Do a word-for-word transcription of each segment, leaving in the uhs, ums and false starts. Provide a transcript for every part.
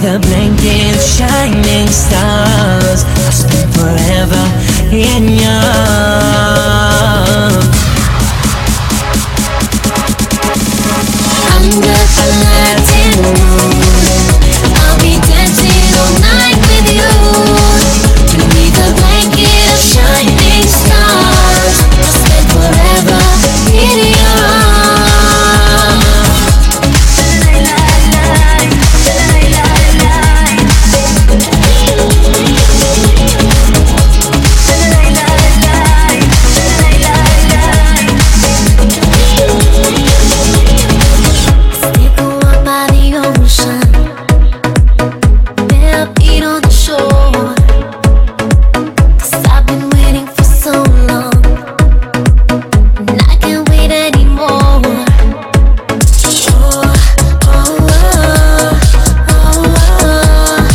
beneath a blanket of shining stars. I'll spend forever in your arms. Under the Latin moon, I'll be dancing all night with you. Beneath a blanket of shining stars, I'll spend forever in your arms. Stick up by the ocean, bare feet on the shore. 'Cause I've been waiting for so long, and I can't wait anymore. Oh, oh, oh, oh, oh,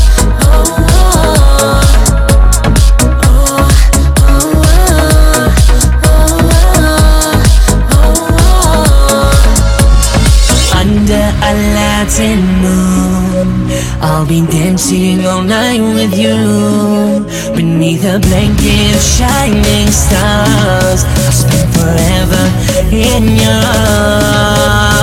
Under a Latin moon, I'll be dancing all night with you. Beneath a blanket of shining stars, I'll spend forever in your arms.